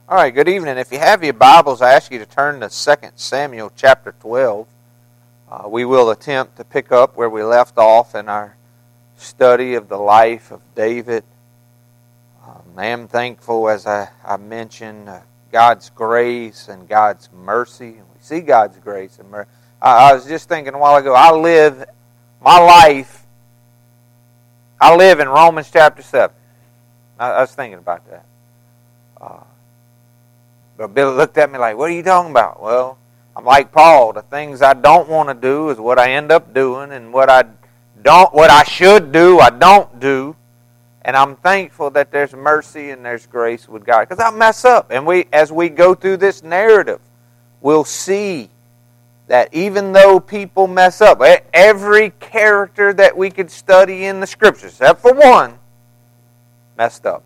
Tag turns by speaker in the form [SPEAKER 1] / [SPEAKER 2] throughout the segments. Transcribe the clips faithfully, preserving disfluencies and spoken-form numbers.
[SPEAKER 1] All right, good evening. If you have your Bibles, I ask you to turn to Second Samuel chapter twelve. Uh, we will attempt to pick up where we left off in our study of the life of David. Um, I am thankful, as I, I mentioned, uh, God's grace and God's mercy. We see God's grace and mercy. I, I was just thinking a while ago, I live my life, I live in Romans chapter seven. I, I was thinking about that. Uh, But Billy looked at me like, what are you talking about? Well, I'm like Paul. The things I don't want to do is what I end up doing, and what I don't, what I should do, I don't do. And I'm thankful that there's mercy and there's grace with God, because I mess up. And we, as we go through this narrative, we'll see that even though people mess up, every character that we could study in the Scriptures, except for one, messed up.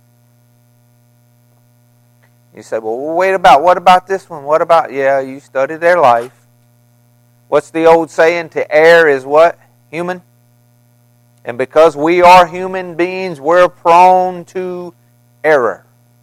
[SPEAKER 1] You say, well, wait about, what about this one? What about, yeah, you study their life. What's the old saying? To err is what? Human. And because we are human beings, we're prone to error.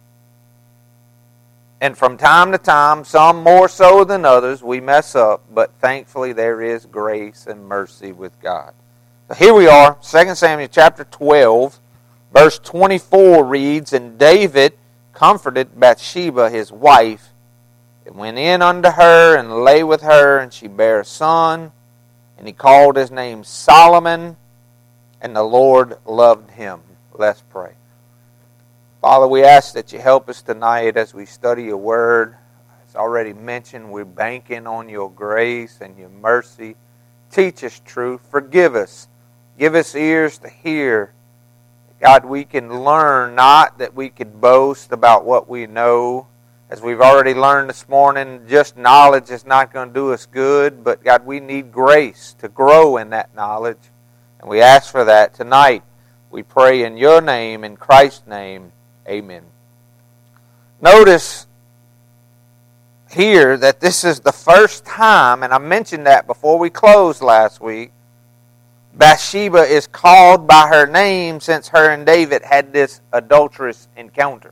[SPEAKER 1] And from time to time, some more so than others, we mess up. But thankfully, there is grace and mercy with God. So here we are, Second Samuel chapter twelve, verse twenty-four reads, And David comforted Bathsheba his wife, and went in unto her, and lay with her, and she bare a son, and he called his name Solomon, and the Lord loved him. Let's pray. Father, we ask that you help us tonight as we study your word. As already mentioned, we're banking on your grace and your mercy. Teach us truth. Forgive us. Give us ears to hear. God, we can learn, not that we could boast about what we know. As we've already learned this morning, just knowledge is not going to do us good, but God, we need grace to grow in that knowledge. And we ask for that tonight. We pray in your name, in Christ's name, amen. Notice here that this is the first time, and I mentioned that before we closed last week, Bathsheba is called by her name since her and David had this adulterous encounter.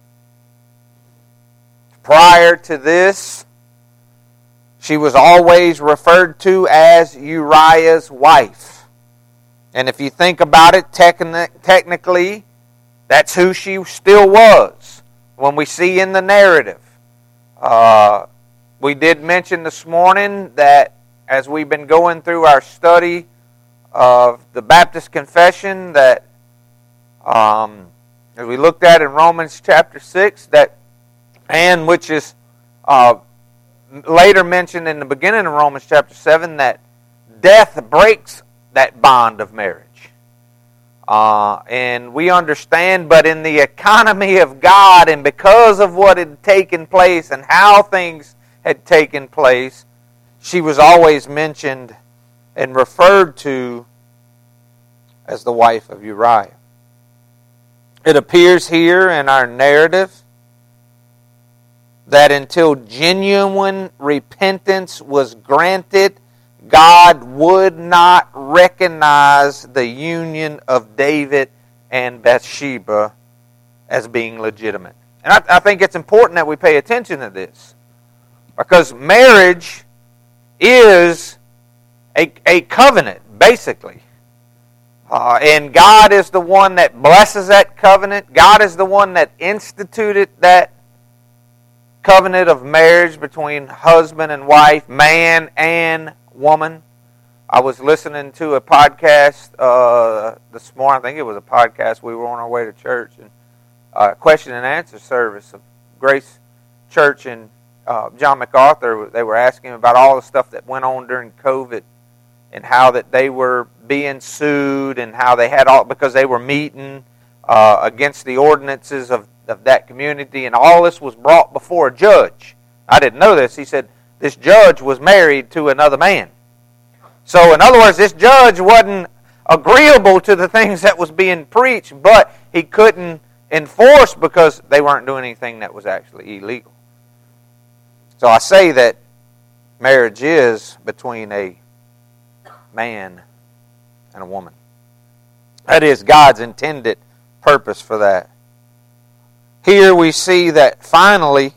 [SPEAKER 1] Prior to this, she was always referred to as Uriah's wife. And if you think about it, techni- technically, that's who she still was when we see in the narrative. Uh, we did mention this morning that as we've been going through our study of the Baptist Confession, that um, as we looked at in Romans chapter six, that and which is uh, later mentioned in the beginning of Romans chapter seven, that death breaks that bond of marriage. Uh, and we understand, but in the economy of God, and because of what had taken place and how things had taken place, she was always mentioned and referred to as the wife of Uriah. It appears here in our narrative that until genuine repentance was granted, God would not recognize the union of David and Bathsheba as being legitimate. And I, I think it's important that we pay attention to this, because marriage is a, a covenant, basically. Uh, and God is the one that blesses that covenant. God is the one that instituted that covenant of marriage between husband and wife, man and woman. I was listening to a podcast uh, this morning. I think it was a podcast. We were on our way to church, and uh, question and answer service of Grace Church in uh, John MacArthur. They were asking about all the stuff that went on during COVID, and how that they were being sued, and how they had all, because they were meeting uh, against the ordinances of, of that community, and all this was brought before a judge. I didn't know this. He said this judge was married to another man. So in other words, this judge wasn't agreeable to the things that was being preached, but he couldn't enforce because they weren't doing anything that was actually illegal. So I say that marriage is between a man and a woman. That is God's intended purpose for that. Here we see that finally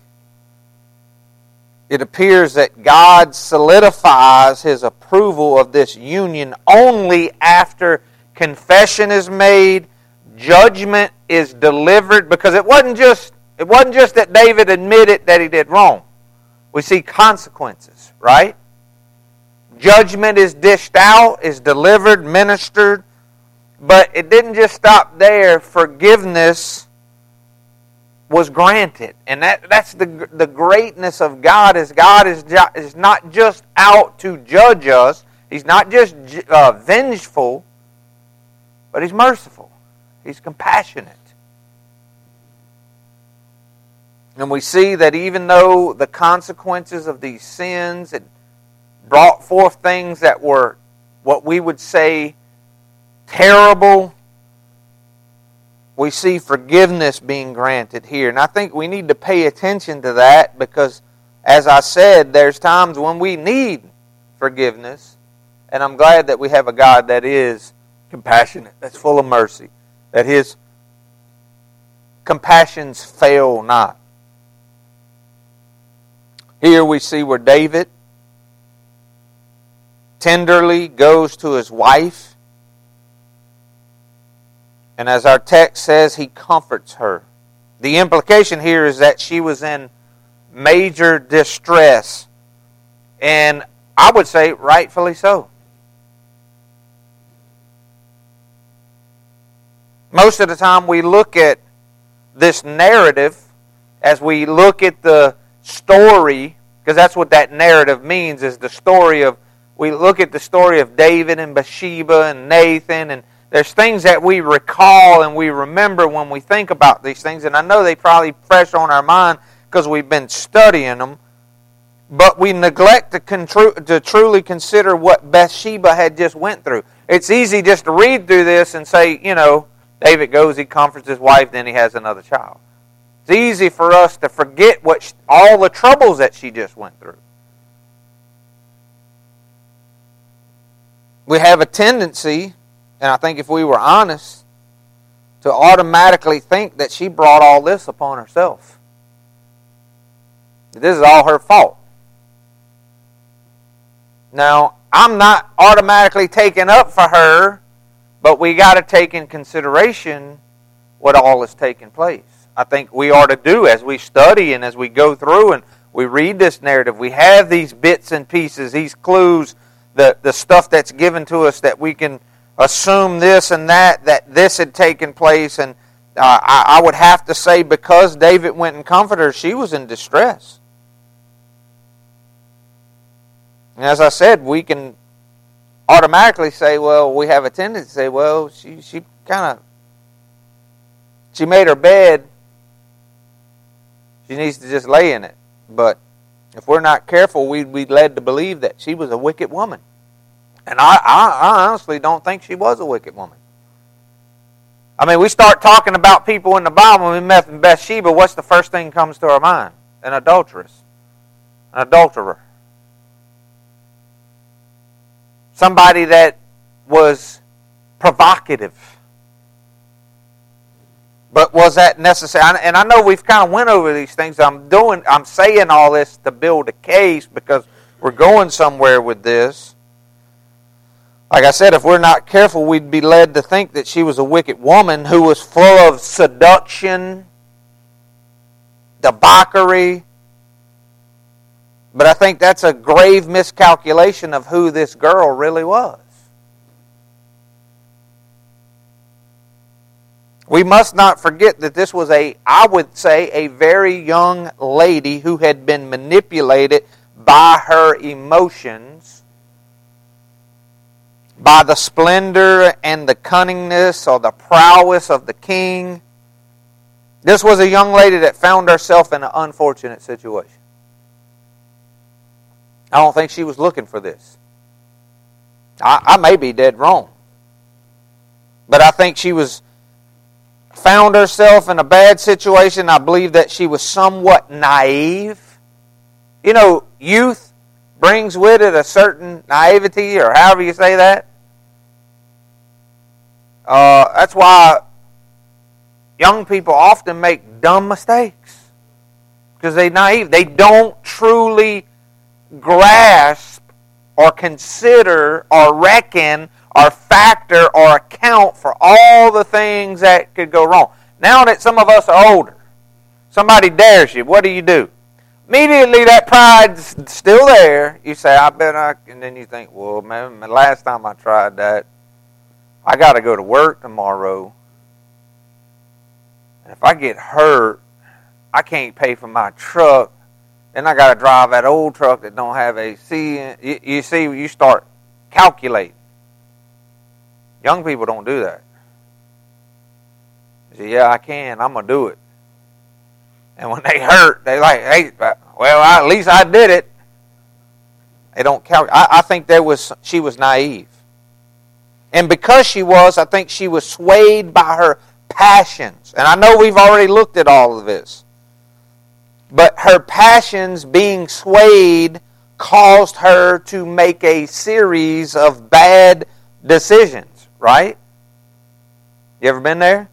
[SPEAKER 1] it appears that God solidifies His approval of this union only after confession is made, judgment is delivered, because it wasn't just it wasn't just that David admitted that he did wrong. We see consequences, right? Judgment is dished out, is delivered, ministered, but it didn't just stop there. Forgiveness was granted. And that, that's the, the greatness of God, is God is, is not just out to judge us. He's not just uh, vengeful, but He's merciful. He's compassionate. And we see that even though the consequences of these sins had brought forth things that were what we would say terrible, we see forgiveness being granted here. And I think we need to pay attention to that, because, as I said, there's times when we need forgiveness. And I'm glad that we have a God that is compassionate, that's full of mercy, that His compassions fail not. Here we see where David tenderly goes to his wife, and as our text says, he comforts her. The implication here is that she was in major distress, and I would say rightfully so. Most of the time we look at this narrative, as we look at the story, because that's what that narrative means, is the story of, we look at the story of David and Bathsheba and Nathan, and there's things that we recall and we remember when we think about these things, and I know they probably fresh on our mind because we've been studying them, but we neglect to, contru- to truly consider what Bathsheba had just went through. It's easy just to read through this and say, you know, David goes, he comforts his wife, then he has another child. It's easy for us to forget what she, all the troubles that she just went through. We have a tendency, and I think if we were honest, to automatically think that she brought all this upon herself. This is all her fault. Now, I'm not automatically taking up for her, but we got to take in consideration what all is taking place. I think we ought to do as we study and as we go through and we read this narrative. We have these bits and pieces, these clues, the, the stuff that's given to us that we can assume this and that, that this had taken place. And uh, I, I would have to say, because David went and comforted her, she was in distress. And as I said, we can automatically say, well, we have a tendency to say, well, she, she kind of, she made her bed, she needs to just lay in it. But if we're not careful, we'd be led to believe that she was a wicked woman. And I, I, I honestly don't think she was a wicked woman. I mean, we start talking about people in the Bible, we met Bathsheba, what's the first thing that comes to our mind? An adulteress. An adulterer. Somebody that was provocative. But was that necessary? And I know we've kind of went over these things. I'm doing, I'm saying all this to build a case because we're going somewhere with this. Like I said, if we're not careful, we'd be led to think that she was a wicked woman who was full of seduction, debauchery. But I think that's a grave miscalculation of who this girl really was. We must not forget that this was a, I would say, a very young lady who had been manipulated by her emotions, by the splendor and the cunningness or the prowess of the king. This was a young lady that found herself in an unfortunate situation. I don't think she was looking for this. I, I may be dead wrong. But I think she was found herself in a bad situation. I believe that she was somewhat naive. You know, youth brings with it a certain naivety, or however you say that. Uh, that's why young people often make dumb mistakes because they're naive. They don't truly grasp or consider or reckon or factor or account for all the things that could go wrong. Now that some of us are older, somebody dares you, what do you do? Immediately that pride's still there. You say, I bet I, and then you think, well, man, the last time I tried that, I got to go to work tomorrow. And if I get hurt, I can't pay for my truck. Then I got to drive that old truck that don't have A C. You, you see, you start calculating. Young people don't do that. You say, yeah, I can. I'm going to do it. And when they hurt, they like, hey, well, at least I did it. They don't calculate. I, I think there was she was naive. And because she was, I think she was swayed by her passions. And I know we've already looked at all of this. But her passions being swayed caused her to make a series of bad decisions, right? You ever been there?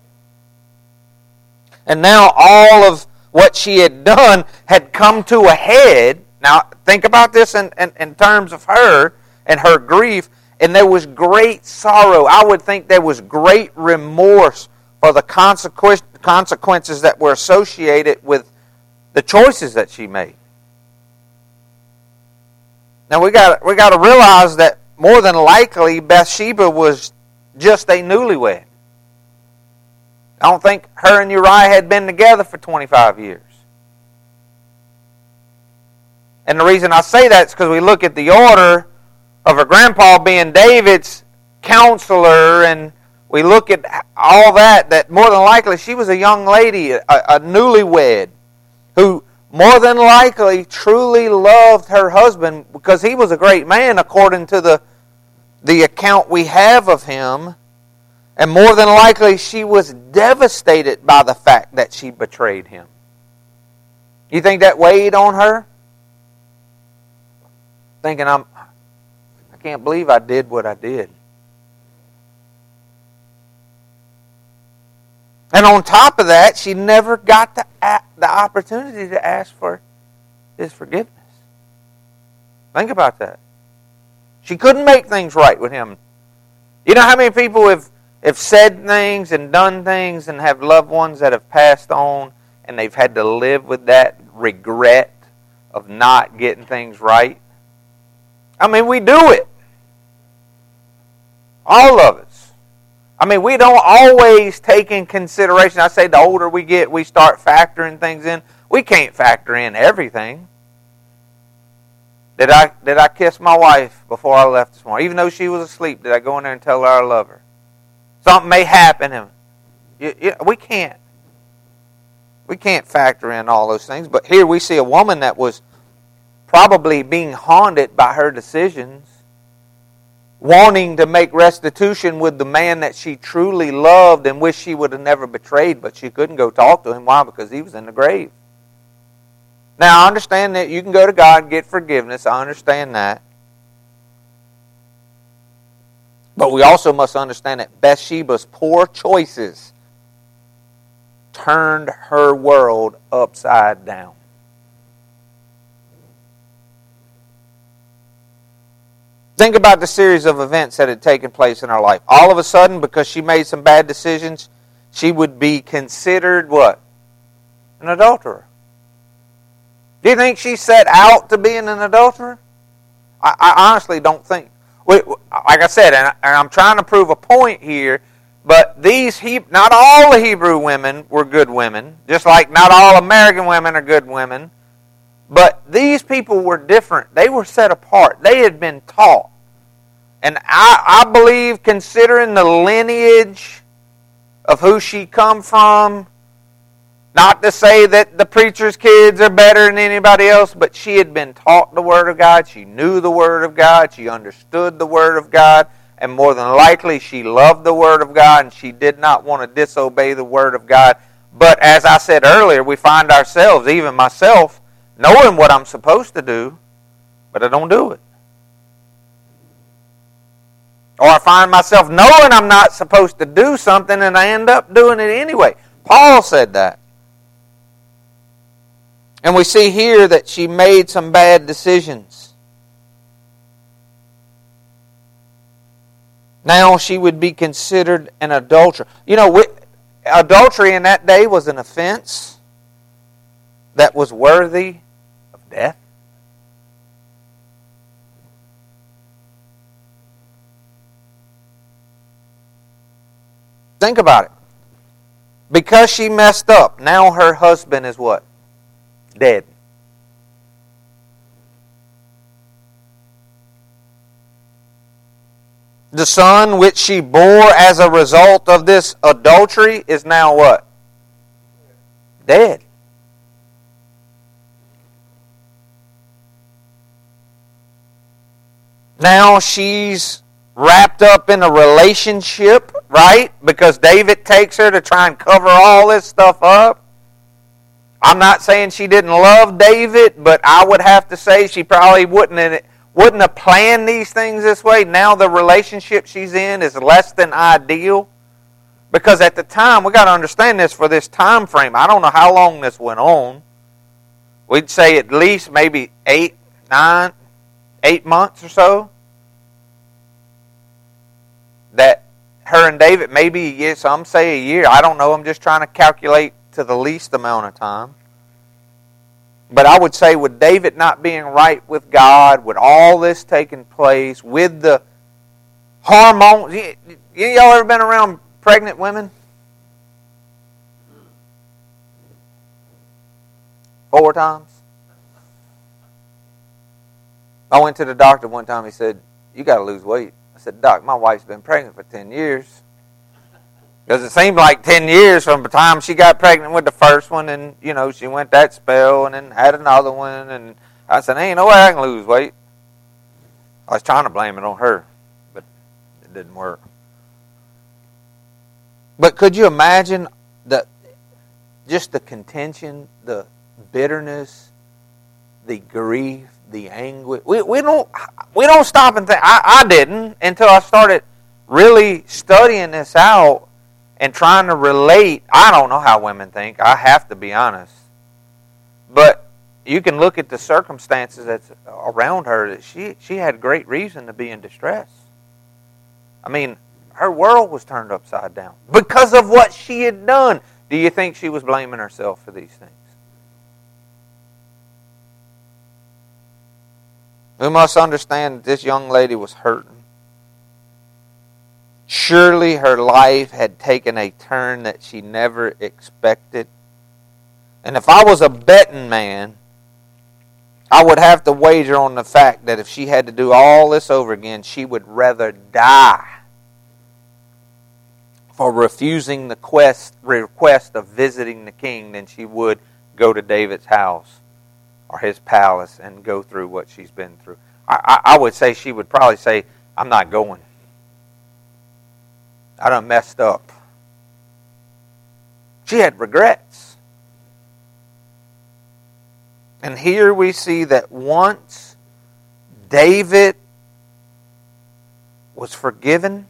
[SPEAKER 1] And now all of what she had done had come to a head. Now, think about this in, in, in terms of her and her grief. And there was great sorrow. I would think there was great remorse for the consequences that were associated with the choices that she made. Now, we got we got to realize that more than likely Bathsheba was just a newlywed. I don't think her and Uriah had been together for twenty-five years. And the reason I say that is because we look at the order of her grandpa being David's counselor, and we look at all that, that more than likely she was a young lady, a, a newlywed, who more than likely truly loved her husband because he was a great man according to the, the account we have of him. And more than likely, she was devastated by the fact that she betrayed him. You think that weighed on her? Thinking, I'm, I can't believe I did what I did. And on top of that, she never got the, the opportunity to ask for his forgiveness. Think about that. She couldn't make things right with him. You know how many people have have said things and done things and have loved ones that have passed on and they've had to live with that regret of not getting things right? I mean, we do it. All of us. I mean, we don't always take in consideration. I say the older we get, we start factoring things in. We can't factor in everything. Did I, did I kiss my wife before I left this morning? Even though she was asleep, did I go in there and tell her I love her? Something may happen. And you, you, we can't. We can't factor in all those things. But here we see a woman that was probably being haunted by her decisions, wanting to make restitution with the man that she truly loved and wished she would have never betrayed, but she couldn't go talk to him. Why? Because he was in the grave. Now, I understand that you can go to God and get forgiveness. I understand that. But we also must understand that Bathsheba's poor choices turned her world upside down. Think about the series of events that had taken place in her life. All of a sudden, because she made some bad decisions, she would be considered what? An adulterer. Do you think she set out to being an adulterer? I, I honestly don't think. We, like I said, and, I, and I'm trying to prove a point here, but these he, not all the Hebrew women were good women, just like not all American women are good women. But these people were different. They were set apart. They had been taught. And I, I believe, considering the lineage of who she come from, not to say that the preacher's kids are better than anybody else, but she had been taught the Word of God. She knew the Word of God. She understood the Word of God. And more than likely, she loved the Word of God, and she did not want to disobey the Word of God. But as I said earlier, we find ourselves, even myself, knowing what I'm supposed to do, but I don't do it. Or I find myself knowing I'm not supposed to do something and I end up doing it anyway. Paul said that. And we see here that she made some bad decisions. Now she would be considered an adulterer. You know, adultery in that day was an offense that was worthy of death. Think about it. Because she messed up, now her husband is what? Dead. The son which she bore as a result of this adultery is now what? Dead. Now she's wrapped up in a relationship, right? Because David takes her to try and cover all this stuff up. I'm not saying she didn't love David, but I would have to say she probably wouldn't have, wouldn't have planned these things this way. Now the relationship she's in is less than ideal. Because at the time, we got to understand this for this time frame. I don't know how long this went on. We'd say at least maybe eight, nine, eight months or so. That her and David, maybe a year, some say a year. I don't know. I'm just trying to calculate to the least amount of time. But I would say with David not being right with God, with all this taking place, with the hormones. Y'all ever been around pregnant women? Four times? I went to the doctor one time. He said, "You got to lose weight." I said, "Doc, my wife's been pregnant for ten years. Because it seemed like ten years from the time she got pregnant with the first one, and, you know, she went that spell and then had another one. And I said, ain't no way I can lose weight. I was trying to blame it on her, but it didn't work. But could you imagine the just the contention, the bitterness, the grief, the anguish? We we don't we don't stop and think. I, I didn't until I started really studying this out and trying to relate. I don't know how women think. I have to be honest. But you can look at the circumstances that's around her. That she she had great reason to be in distress. I mean, her world was turned upside down because of what she had done. Do you think she was blaming herself for these things? We must understand that this young lady was hurting. Surely her life had taken a turn that she never expected. And if I was a betting man, I would have to wager on the fact that if she had to do all this over again, she would rather die for refusing the quest, request of visiting the king than she would go to David's house or his palace and go through what she's been through. I, I, I would say she would probably say, I'm not going. I done messed up. She had regrets. And here we see that once David was forgiven,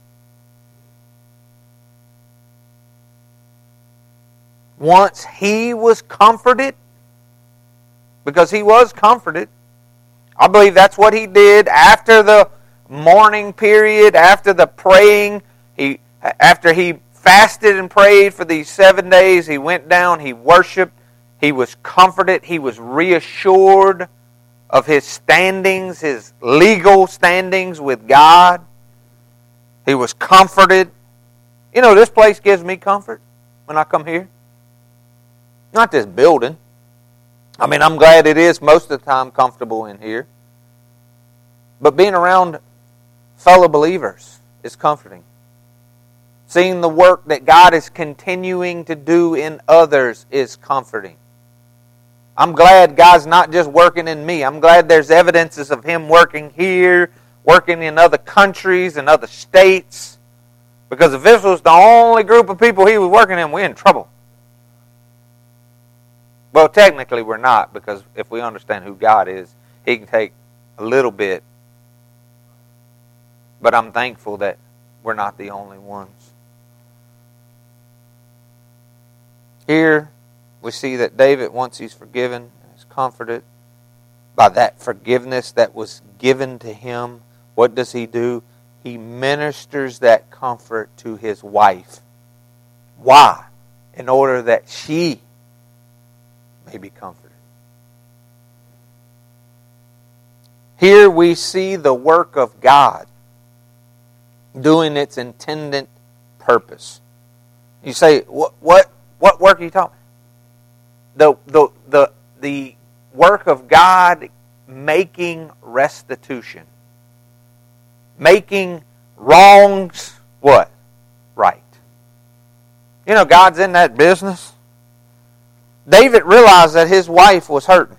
[SPEAKER 1] once he was comforted, because he was comforted, I believe that's what he did after the mourning period, after the praying. He, after he fasted and prayed for these seven days, he went down, he worshiped, he was comforted, he was reassured of his standings, his legal standings with God. He was comforted. You know, this place gives me comfort when I come here. Not this building. I mean, I'm glad it is most of the time comfortable in here. But being around fellow believers is comforting. Seeing the work that God is continuing to do in others is comforting. I'm glad God's not just working in me. I'm glad there's evidences of Him working here, working in other countries and other states. Because if this was the only group of people He was working in, we're in trouble. Well, technically we're not, because if we understand who God is, He can take a little bit But I'm thankful that we're not the only ones. Here we see that David, once he's forgiven and is comforted by that forgiveness that was given to him, what does he do? He ministers that comfort to his wife. Why? In order that she may be comforted. Here we see the work of God doing its intended purpose. You say, what what what work are you talking about? The the the the work of God making restitution. Making wrongs what? Right. You know, God's in that business. David realized that his wife was hurting.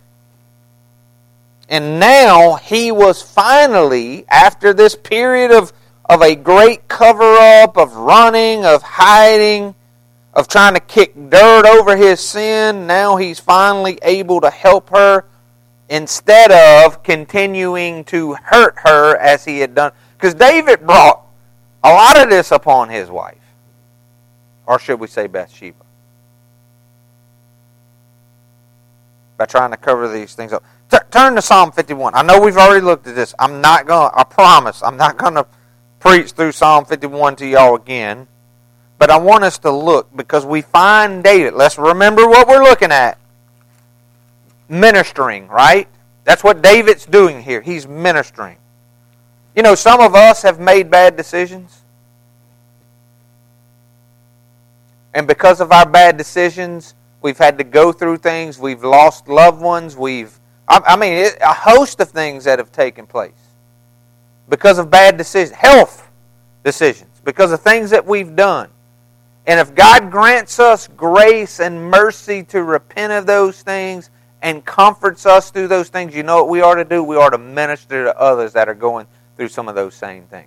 [SPEAKER 1] And now he was finally, after this period of, of a great cover-up, of running, of hiding, of trying to kick dirt over his sin, now he's finally able to help her instead of continuing to hurt her as he had done. Because David brought a lot of this upon his wife. Or should we say Bathsheba? By trying to cover these things up. T- turn to Psalm fifty-one. I know we've already looked at this. I'm not going to, I promise, I'm not going to preach through Psalm fifty-one to y'all again. But I want us to look because we find David. Let's remember what we're looking at. Ministering, right? That's what David's doing here. He's ministering. You know, some of us have made bad decisions. And because of our bad decisions, we've had to go through things. We've lost loved ones. We've, I, I mean, it, a host of things that have taken place. Because of bad decisions. Health decisions. Because of things that we've done. And if God grants us grace and mercy to repent of those things and comforts us through those things, you know what we ought to do? We ought to minister to others that are going through some of those same things.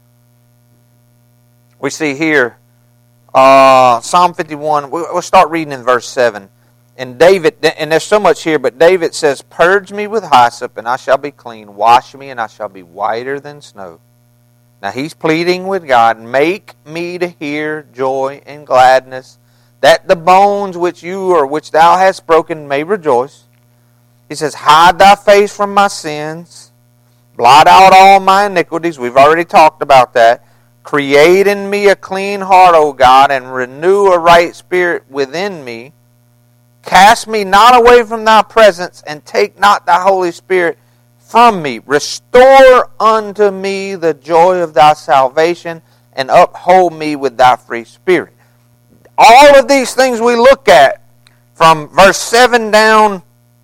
[SPEAKER 1] We see here, uh, Psalm fifty-one, we'll start reading in verse seven. And David, and there's so much here, but David says, "Purge me with hyssop, and I shall be clean. Wash me, and I shall be whiter than snow." Now he's pleading with God, "Make me to hear joy and gladness, that the bones which you or which thou hast broken may rejoice." He says, "Hide thy face from my sins. Blot out all my iniquities." We've already talked about that. "Create in me a clean heart, O God, and renew a right spirit within me. Cast me not away from thy presence, and take not thy Holy Spirit from me. Restore unto me the joy of thy salvation, and uphold me with thy free spirit." All of these things we look at from verse seven down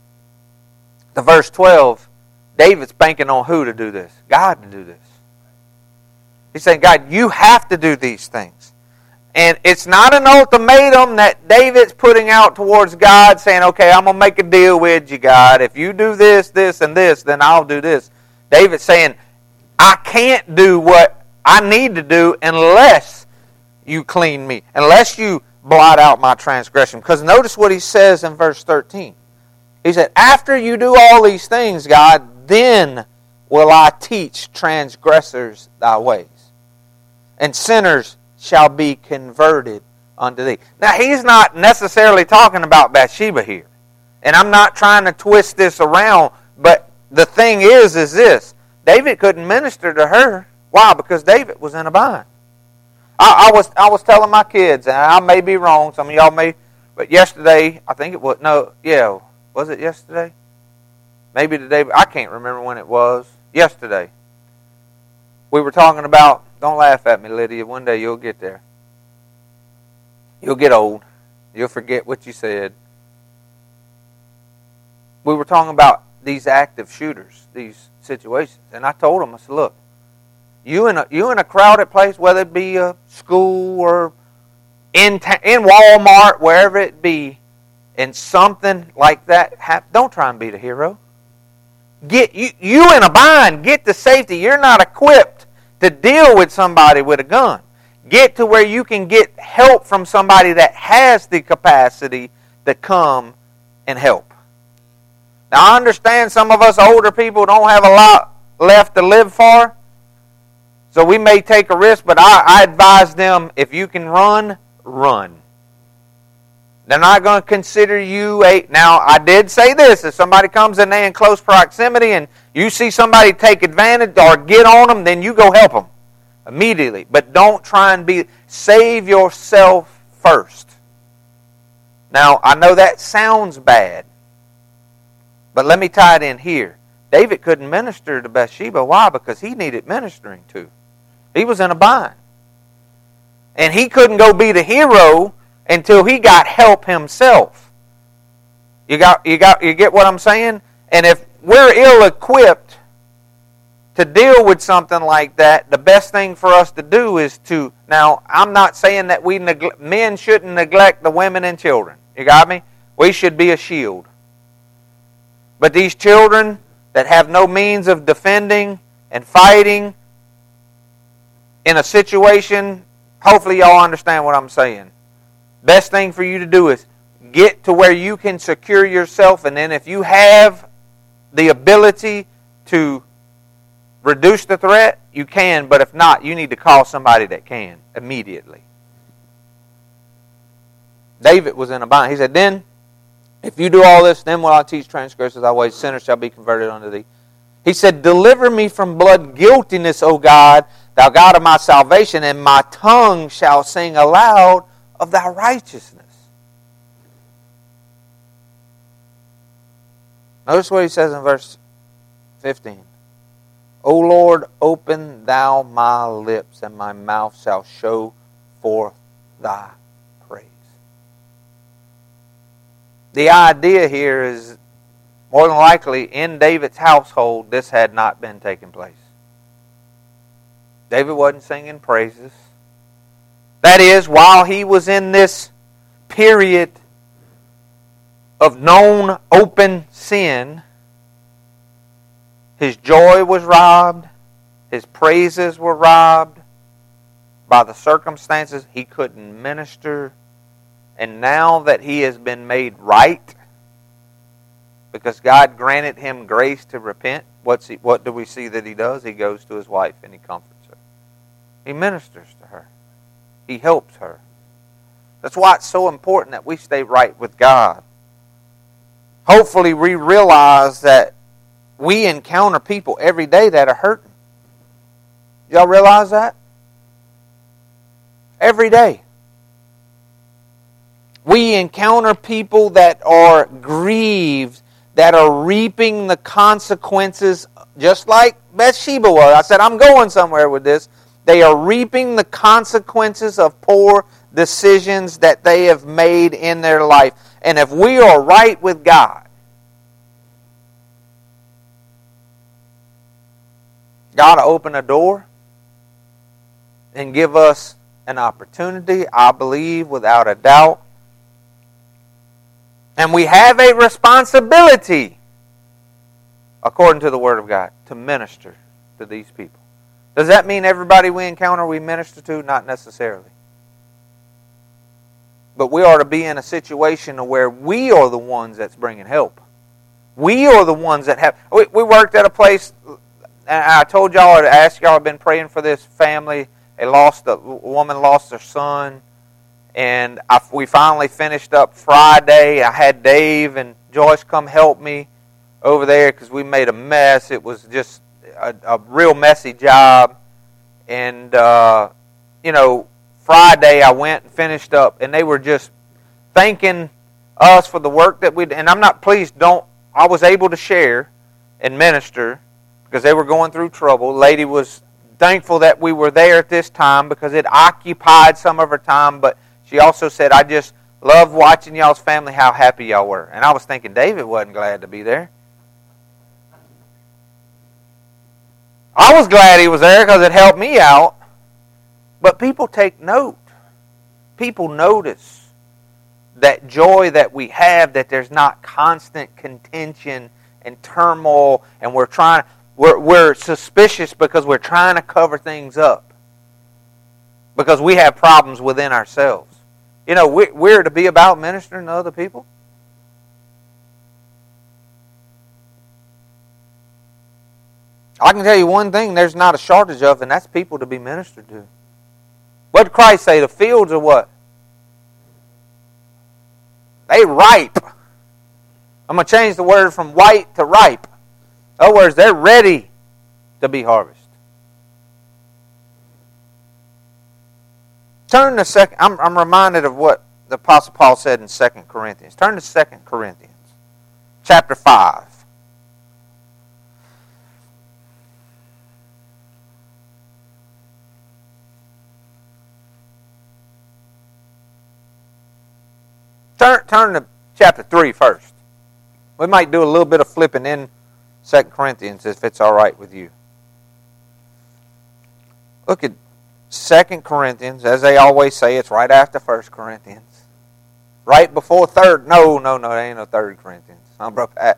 [SPEAKER 1] to verse twelve, David's banking on who to do this? God to do this. He's saying, God, you have to do these things. And it's not an ultimatum that David's putting out towards God saying, okay, I'm going to make a deal with you, God. If you do this, this, and this, then I'll do this. David's saying, I can't do what I need to do unless you clean me, unless you blot out my transgression. Because notice what he says in verse thirteen. He said, after you do all these things, God, then will I teach transgressors thy ways, and sinners shall be converted unto thee. Now, he's not necessarily talking about Bathsheba here. And I'm not trying to twist this around, but the thing is, is this. David couldn't minister to her. Why? Because David was in a bind. I, I was I was telling my kids, and I may be wrong, some of y'all may, but yesterday, I think it was, no, yeah, was it yesterday? Maybe the day, I can't remember when it was. Yesterday. We were talking about, don't laugh at me, Lydia, one day you'll get there. You'll get old. You'll forget what you said. We were talking about these active shooters, these situations. And I told them, I said, look, you in a, you in a crowded place, whether it be a school or in, ta- in Walmart, wherever it be, and something like that happens, don't try and be the hero. Get you, you in a bind, get to safety. You're not equipped to deal with somebody with a gun. Get to where you can get help from somebody that has the capacity to come and help. Now, I understand some of us older people don't have a lot left to live for. So we may take a risk, but I, I advise them, if you can run, run. They're not going to consider you a... Now, I did say this. If somebody comes in there in close proximity and you see somebody take advantage or get on them, then you go help them immediately. But don't try and be... Save yourself first. Now, I know that sounds bad, but let me tie it in here. David couldn't minister to Bathsheba. Why? Because he needed ministering to. He was in a bind. And he couldn't go be the hero until he got help himself. You got, you got, you get what I'm saying? And if we're ill-equipped to deal with something like that, the best thing for us to do is to... Now, I'm not saying that we neglect, men shouldn't neglect the women and children. You got me? We should be a shield. But these children that have no means of defending and fighting in a situation, hopefully y'all understand what I'm saying. Best thing for you to do is get to where you can secure yourself, and then if you have the ability to reduce the threat, you can, but if not, you need to call somebody that can immediately. David was in a bind. He said, then, if you do all this, then will I teach transgressors thy ways, sinners shall be converted unto thee. He said, deliver me from blood guiltiness, O God, thou God of my salvation, and my tongue shall sing aloud of thy righteousness. Notice what he says in verse fifteen. O Lord, open thou my lips, and my mouth shall show forth thy praise. The idea here is, more than likely, in David's household, this had not been taking place. David wasn't singing praises. That is, while he was in this period of known open sin, his joy was robbed, his praises were robbed by the circumstances. He couldn't minister. And now that he has been made right, because God granted him grace to repent, what's he, what do we see that he does? He goes to his wife and he comforts her. He ministers to her. He helps her. That's why it's so important that we stay right with God. Hopefully we realize that we encounter people every day that are hurting. Y'all realize that? Every day. We encounter people that are grieved, that are reaping the consequences, just like Bathsheba was. I said, I'm going somewhere with this. They are reaping the consequences of poor decisions that they have made in their life. And if we are right with God, God will open a door and give us an opportunity, I believe, without a doubt. And we have a responsibility, according to the Word of God, to minister to these people. Does that mean everybody we encounter we minister to? Not necessarily. But we are to be in a situation where we are the ones that's bringing help. We are the ones that have... We, we worked at a place, and I told y'all to ask y'all, I've been praying for this family. They lost, a woman lost her son. And I, we finally finished up Friday. I had Dave and Joyce come help me over there because we made a mess. It was just a, a real messy job. And, uh, you know, Friday I went and finished up, and they were just thanking us for the work that we did. And I'm not pleased, don't, I was able to share and minister because they were going through trouble. The lady was thankful that we were there at this time because it occupied some of her time, but she also said, I just love watching y'all's family, how happy y'all were. And I was thinking David wasn't glad to be there. I was glad he was there because it helped me out. But people take note. People notice that joy that we have, that there's not constant contention and turmoil, and we're trying, we're, we're suspicious because we're trying to cover things up. Because we have problems within ourselves. You know, we're to be about ministering to other people. I can tell you one thing there's not a shortage of, and that's people to be ministered to. What did Christ say? The fields are what? They ripe. I'm going to change the word from white to ripe. In other words, they're ready to be harvested. Turn to second. I'm, I'm reminded of what the Apostle Paul said in Second Corinthians. Turn to Second Corinthians, chapter five. Turn, turn to chapter three first. We might do a little bit of flipping in Second Corinthians if it's all right with you. Look at Second Corinthians. As they always say, it's right after First Corinthians. Right before Third. No, no, no, there ain't no Third Corinthians. I'm broke that.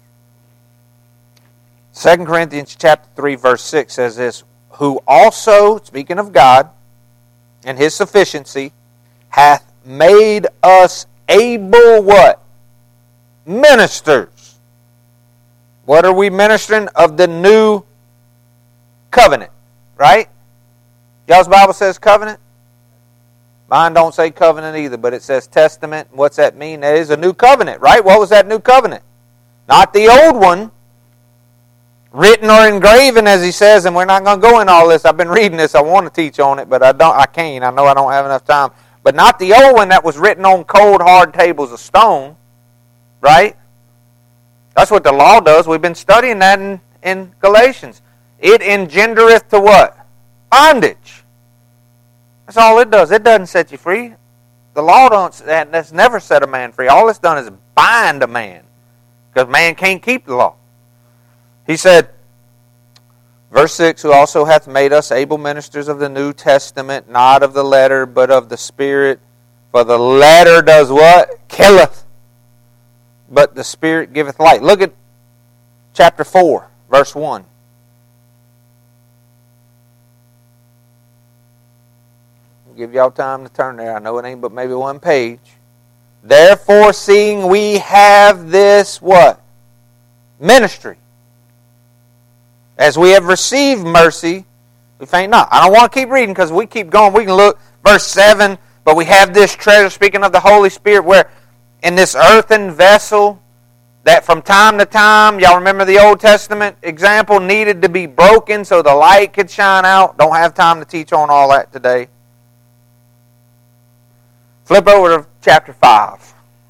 [SPEAKER 1] Second Corinthians chapter three, verse six says this, who also, speaking of God and His sufficiency, hath made us able what? Ministers. What are we ministering? Of the new covenant. Right? Y'all's Bible says covenant? Mine don't say covenant either, but it says testament. What's that mean? That is a new covenant, right? What was that new covenant? Not the old one. Written or engraven, as he says, and we're not going to go in all this. I've been reading this. I want to teach on it, but I don't. I can't. I know I don't have enough time. But not the old one that was written on cold, hard tables of stone. Right? That's what the law does. We've been studying that in, in Galatians. It engendereth to what? Bondage. That's all it does. It doesn't set you free. The law don't. That's never set a man free. All it's done is bind a man. Because man can't keep the law. He said, verse six, who also hath made us able ministers of the New Testament, not of the letter, but of the Spirit. For the letter does what? Killeth. But the Spirit giveth light. Look at chapter four, verse one. I'll give y'all time to turn there. I know it ain't but maybe one page. Therefore, seeing we have this, what? Ministry. As we have received mercy, we faint not. I don't want to keep reading because we keep going. We can look, verse seven, but we have this treasure, speaking of the Holy Spirit, where in this earthen vessel, that from time to time, y'all remember the Old Testament example, needed to be broken so the light could shine out. Don't have time to teach on all that today. Flip over to chapter five.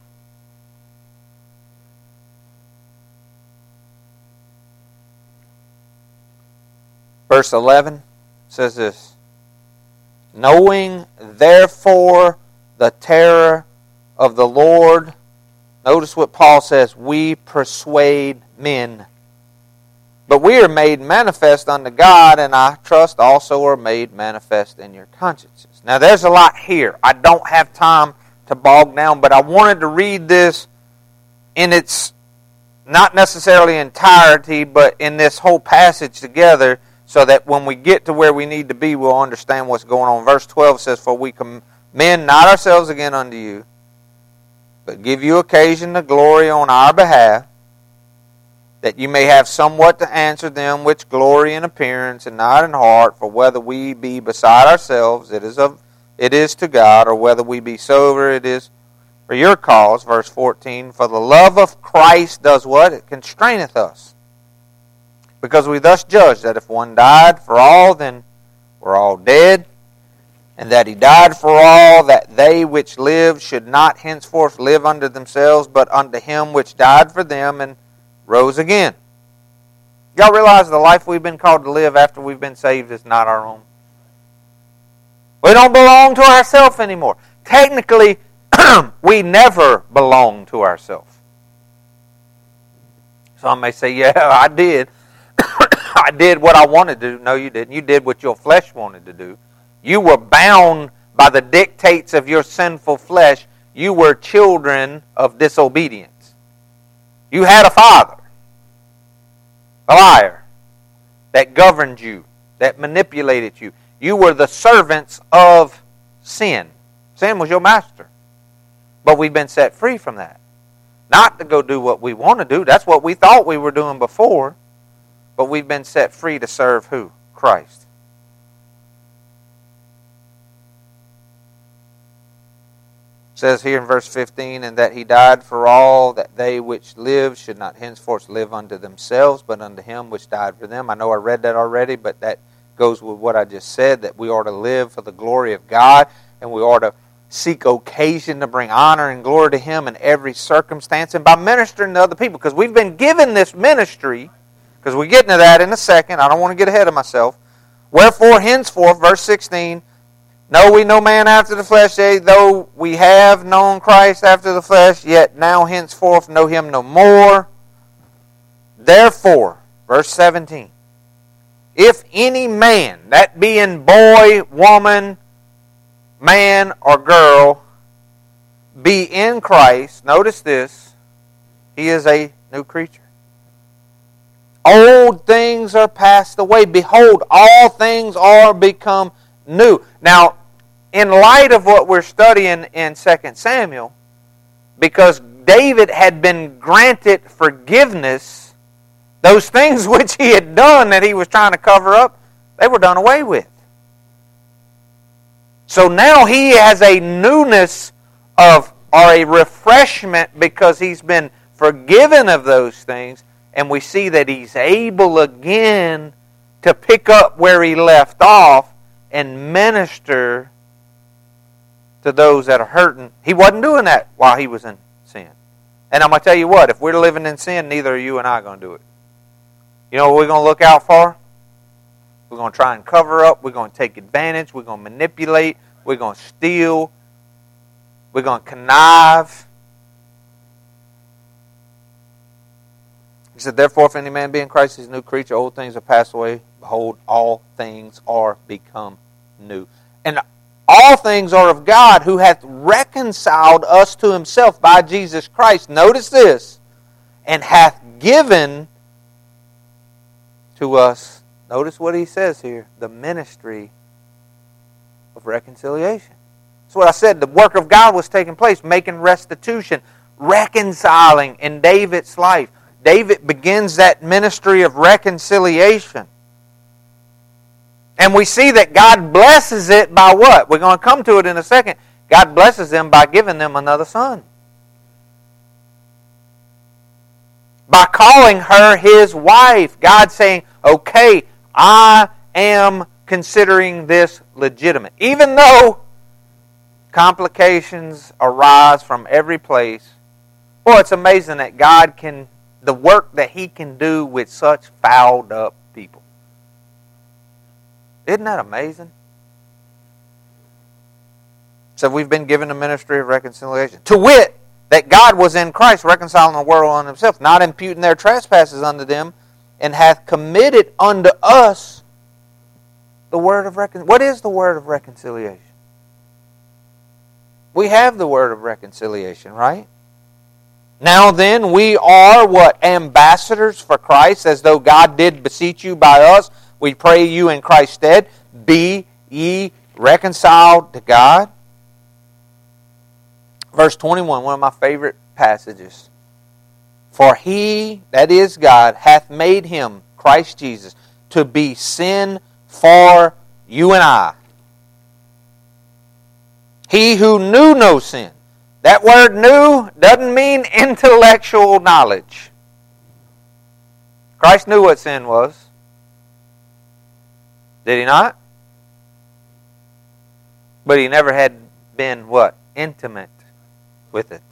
[SPEAKER 1] Verse eleven says this, knowing therefore the terror of the Lord. Notice what Paul says, we persuade men. But we are made manifest unto God, and I trust also are made manifest in your consciences. Now there's a lot here. I don't have time to bog down, but I wanted to read this in its, not necessarily entirety, but in this whole passage together, so that when we get to where we need to be, we'll understand what's going on. Verse twelve says, for we commend not ourselves again unto you, but give you occasion to glory on our behalf, that you may have somewhat to answer them which glory in appearance and not in heart, for whether we be beside ourselves, it is of it is to God, or whether we be sober, it is for your cause. Verse fourteen, for the love of Christ does what? It constraineth us. Because we thus judge that if one died for all, then we're all dead. And that he died for all, that they which live should not henceforth live unto themselves, but unto him which died for them and rose again. Y'all realize the life we've been called to live after we've been saved is not our own? We don't belong to ourselves anymore. Technically, we never belong to ourselves. Some may say, yeah, I did. I did what I wanted to do. No, you didn't. You did what your flesh wanted to do. You were bound by the dictates of your sinful flesh. You were children of disobedience. You had a father, a liar, that governed you, that manipulated you. You were the servants of sin. Sin was your master. But we've been set free from that. Not to go do what we want to do. That's what we thought we were doing before. But we've been set free to serve who? Christ. It says here in verse fifteen, and that he died for all, that they which live should not henceforth live unto themselves, but unto him which died for them. I know I read that already, but that goes with what I just said, that we ought to live for the glory of God, and we ought to seek occasion to bring honor and glory to him in every circumstance, and by ministering to other people, because we've been given this ministry, because we're getting to that in a second. I don't want to get ahead of myself. Wherefore, henceforth, verse sixteen, know we no man after the flesh, yea, though we have known Christ after the flesh, yet now henceforth know him no more. Therefore, verse seventeen, if any man, that being boy, woman, man, or girl, be in Christ, notice this, he is a new creature. Old things are passed away. Behold, all things are become new. Now, in light of what we're studying in Second Samuel, because David had been granted forgiveness, those things which he had done that he was trying to cover up, they were done away with. So now he has a newness of, or a refreshment, because he's been forgiven of those things, and we see that he's able again to pick up where he left off and minister to those that are hurting. He wasn't doing that while he was in sin. And I'm going to tell you what, if we're living in sin, neither are you and I going to do it. You know what we're going to look out for? We're going to try and cover up. We're going to take advantage. We're going to manipulate. We're going to steal. We're going to connive. He said, therefore, if any man be in Christ, he is a new creature. Old things are passed away. Behold, all things are become new. And all things are of God, who hath reconciled us to himself by Jesus Christ. Notice this. And hath given to us, notice what he says here, the ministry of reconciliation. That's what I said. The work of God was taking place, making restitution, reconciling in David's life. David begins that ministry of reconciliation. And we see that God blesses it by what? We're going to come to it in a second. God blesses them by giving them another son. By calling her his wife. God saying, okay, I am considering this legitimate. Even though complications arise from every place. Boy, it's amazing that God can, the work that he can do with such fouled up people. Isn't that amazing? So we've been given a ministry of reconciliation. To wit, that God was in Christ reconciling the world unto himself, not imputing their trespasses unto them, and hath committed unto us the word of reconciliation. What is the word of reconciliation? We have the word of reconciliation, right? Now then, we are what? Ambassadors for Christ, as though God did beseech you by us. We pray you in Christ's stead, be ye reconciled to God. Verse twenty-one, one of my favorite passages. For he, that is God, hath made him, Christ Jesus, to be sin for you and I. He who knew no sin. That word knew doesn't mean intellectual knowledge. Christ knew what sin was. Did he not? But he never had been what? Intimate with it.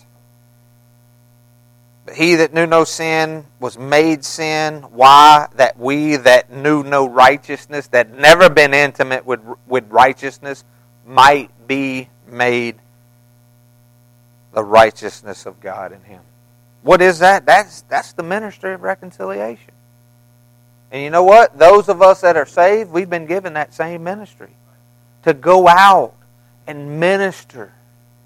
[SPEAKER 1] But he that knew no sin was made sin. Why? That we that knew no righteousness, that never been intimate with, with righteousness, might be made the righteousness of God in him. What is that? That's, that's the ministry of reconciliation. And you know what? Those of us that are saved, we've been given that same ministry. To go out and minister.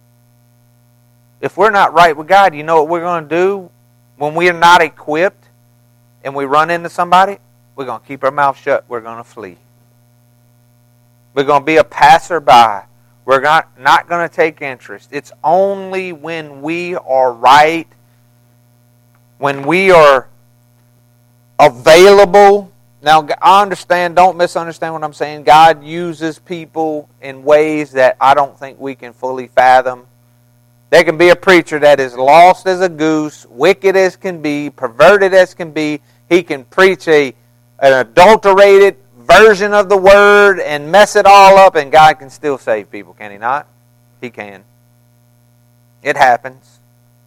[SPEAKER 1] If we're not right with God, you know what we're going to do? When we are not equipped and we run into somebody, we're going to keep our mouth shut. We're going to flee. We're going to be a passerby. We're not, not going to take interest. It's only when we are right, when we are available. Now, I understand, don't misunderstand what I'm saying. God uses people in ways that I don't think we can fully fathom. There can be a preacher that is lost as a goose, wicked as can be, perverted as can be. He can preach a an adulterated version of the Word and mess it all up, and God can still save people, can He not? He can. It happens.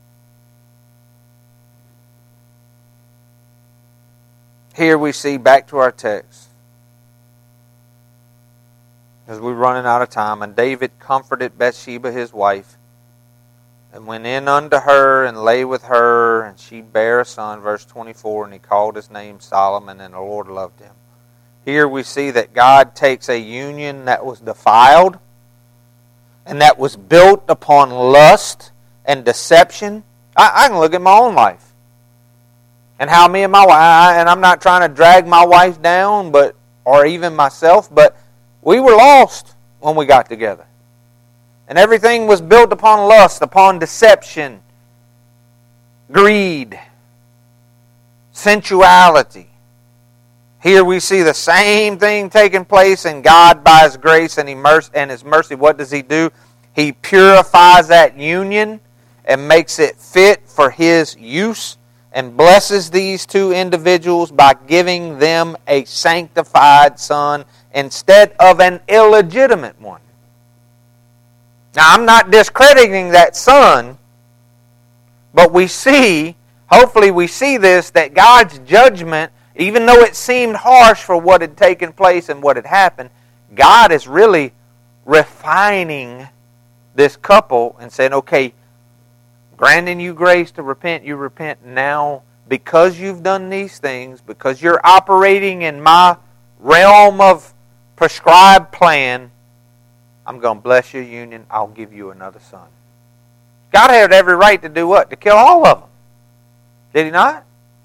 [SPEAKER 1] Here we see, back to our text, as we're running out of time, and David comforted Bathsheba his wife, and went in unto her, and lay with her, and she bare a son, verse twenty-four, and he called his name Solomon, and the Lord loved him. Here we see that God takes a union that was defiled, and that was built upon lust and deception. I, I can look at my own life, and how me and my wife, and I'm not trying to drag my wife down, but or even myself, but we were lost when we got together. And everything was built upon lust, upon deception, greed, sensuality. Here we see the same thing taking place, and God, by His grace and His mercy, what does He do? He purifies that union and makes it fit for His use, and blesses these two individuals by giving them a sanctified son instead of an illegitimate one. Now, I'm not discrediting that son, but we see, hopefully we see this, that God's judgment, even though it seemed harsh for what had taken place and what had happened, God is really refining this couple and saying, okay, granting you grace to repent, you repent now because you've done these things, because you're operating in my realm of prescribed plan, I'm going to bless your union. I'll give you another son. God had every right to do what? To kill all of them. Did He not?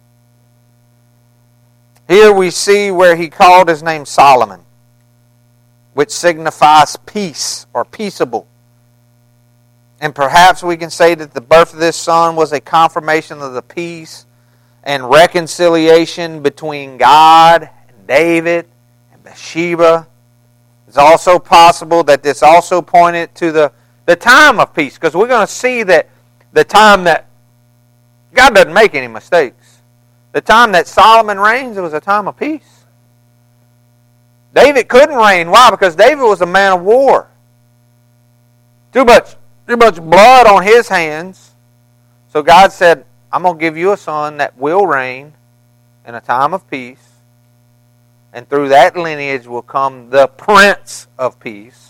[SPEAKER 1] Here we see where He called his name Solomon, which signifies peace or peaceable. And perhaps we can say that the birth of this son was a confirmation of the peace and reconciliation between God and David and Bathsheba. It's also possible that this also pointed to the, the time of peace, because we're going to see that the time that God doesn't make any mistakes. The time that Solomon reigns, it was a time of peace. David couldn't reign. Why? Because David was a man of war. Too much, too much blood on his hands. So God said, I'm going to give you a son that will reign in a time of peace. And through that lineage will come the Prince of Peace.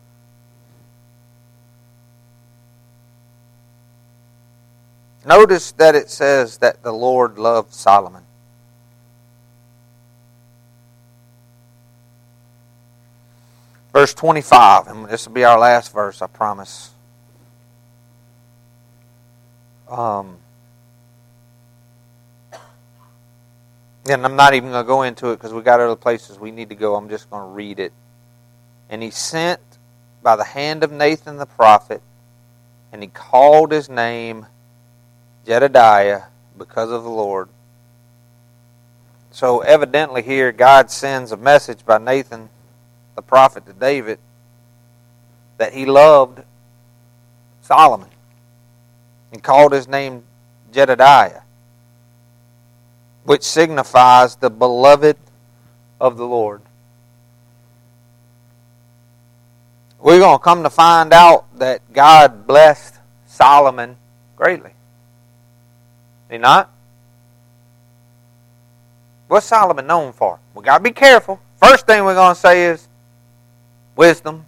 [SPEAKER 1] Notice that it says that the Lord loved Solomon. Verse twenty-five, and this will be our last verse, I promise. Um, and I'm not even going to go into it because we got other places we need to go. I'm just going to read it. And he sent by the hand of Nathan the prophet, and he called his name Jedediah because of the Lord. So evidently here God sends a message by Nathan the prophet to David that he loved Solomon and called his name Jedediah, which signifies the beloved of the Lord. We're going to come to find out that God blessed Solomon greatly. Did he not? What's Solomon known for? We got to be careful. First thing we're going to say is wisdom.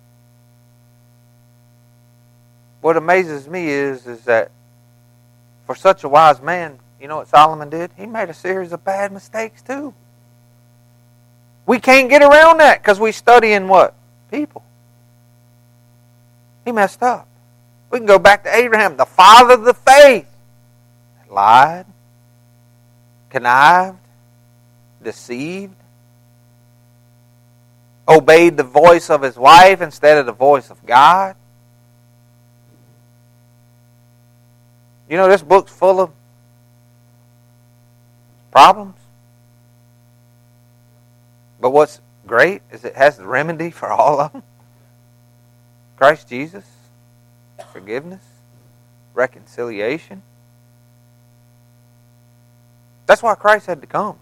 [SPEAKER 1] What amazes me is, is that for such a wise man, you know what Solomon did? He made a series of bad mistakes too. We can't get around that because we study in what? People. He messed up. We can go back to Abraham, the father of the faith. Lied, connived, deceived, obeyed the voice of his wife instead of the voice of God. You know, this book's full of problems. But what's great is it has the remedy for all of them. Christ Jesus, forgiveness, reconciliation. That's why Christ had to come.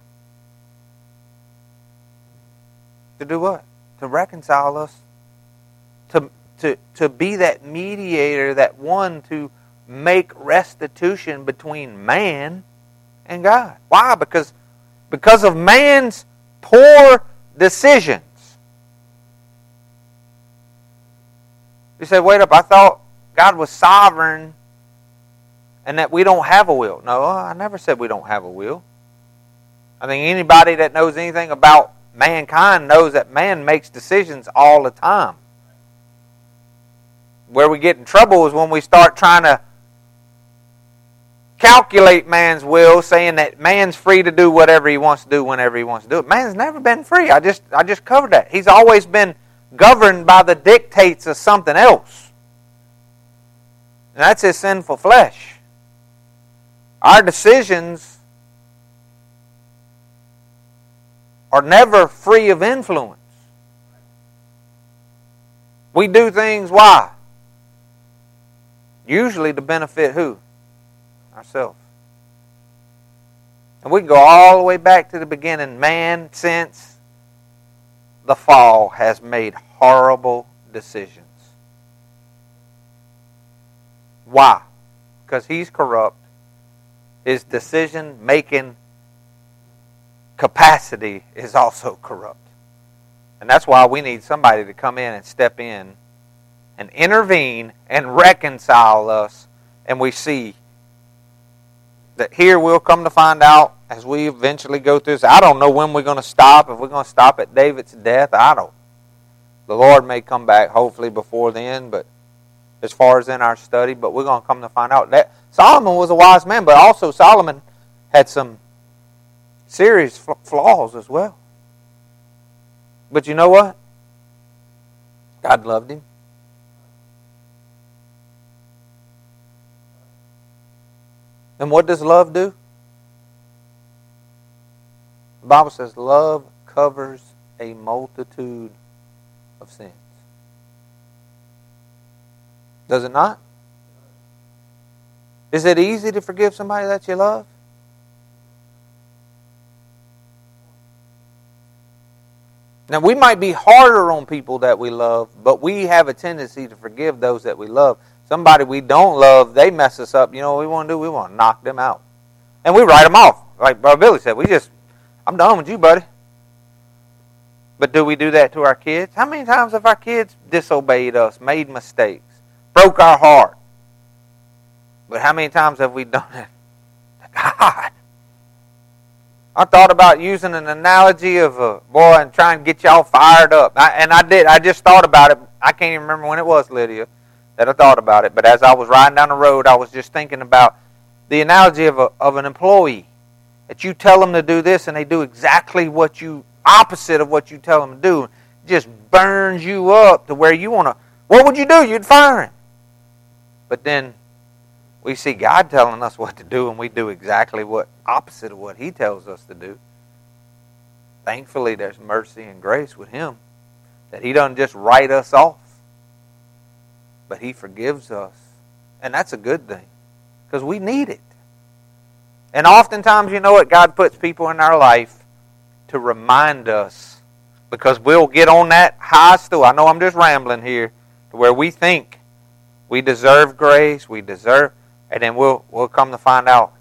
[SPEAKER 1] To do what? To reconcile us. To, to, to be that mediator, that one to make restitution between man and God. Why? Because, because of man's poor decisions. You say, wait up, I thought God was sovereign and that we don't have a will. No, I never said we don't have a will. I think anybody that knows anything about mankind knows that man makes decisions all the time. Where we get in trouble is when we start trying to calculate man's will, saying that man's free to do whatever he wants to do whenever he wants to do it. Man's never been free. I just I just covered that. He's always been governed by the dictates of something else. And that's his sinful flesh. Our decisions are never free of influence. We do things, why? Usually to benefit who? Ourselves. And we can go all the way back to the beginning. Man, since the fall, has made horrible decisions. Why? Because he's corrupt. His decision-making capacity is also corrupt. And that's why we need somebody to come in and step in and intervene and reconcile us. And we see that here we'll come to find out as we eventually go through this. I don't know when we're going to stop. If we're going to stop at David's death, I don't. The Lord may come back hopefully before then, but as far as in our study, but we're going to come to find out that Solomon was a wise man, but also Solomon had some serious flaws as well. But you know what? God loved him. And what does love do? The Bible says love covers a multitude of sins. Does it not? Is it easy to forgive somebody that you love? Now, we might be harder on people that we love, but we have a tendency to forgive those that we love. Somebody we don't love, they mess us up. You know what we want to do? We want to knock them out. And we write them off. Like Brother Billy said, we just, I'm done with you, buddy. But do we do that to our kids? How many times have our kids disobeyed us, made mistakes, broke our heart? But how many times have we done it to God? I thought about using an analogy of a boy and trying to get y'all fired up. I, and I did. I just thought about it. I can't even remember when it was, Lydia, that I thought about it. But as I was riding down the road, I was just thinking about the analogy of a, of an employee. That you tell them to do this and they do exactly what you, opposite of what you tell them to do. It just burns you up to where you want to, what would you do? You'd fire him. But then we see God telling us what to do, and we do exactly what opposite of what He tells us to do. Thankfully, there's mercy and grace with Him, that He doesn't just write us off, but He forgives us. And that's a good thing, because we need it. And oftentimes, you know what, God puts people in our life to remind us, because we'll get on that high stool. I know I'm just rambling here, to where we think we deserve grace, we deserve... And then we'll we'll come to find out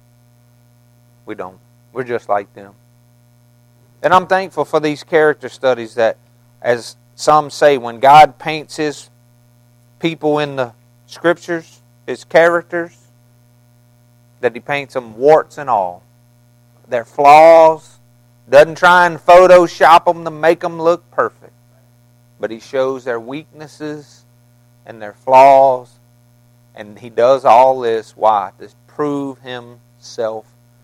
[SPEAKER 1] we don't. We're just like them. And I'm thankful for these character studies that, as some say, when God paints His people in the Scriptures, His characters, that He paints them warts and all. Their flaws. Doesn't try and Photoshop them to make them look perfect. But He shows their weaknesses and their flaws. And He does all this, why? To prove Himself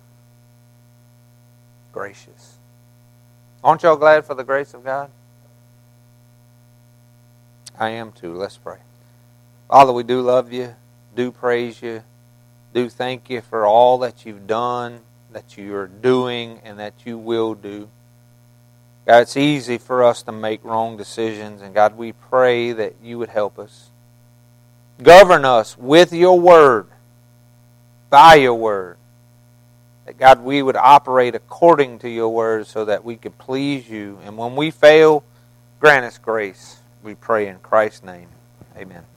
[SPEAKER 1] gracious. Aren't y'all glad for the grace of God? I am too. Let's pray. Father, we do love You, do praise You, do thank You for all that You've done, that You are doing, and that You will do. God, it's easy for us to make wrong decisions, and God, we pray that you would help us. Govern us with your word, by your word. That, God, we would operate according to your word so that we could please you. And when we fail, grant us grace. We pray in Christ's name. Amen.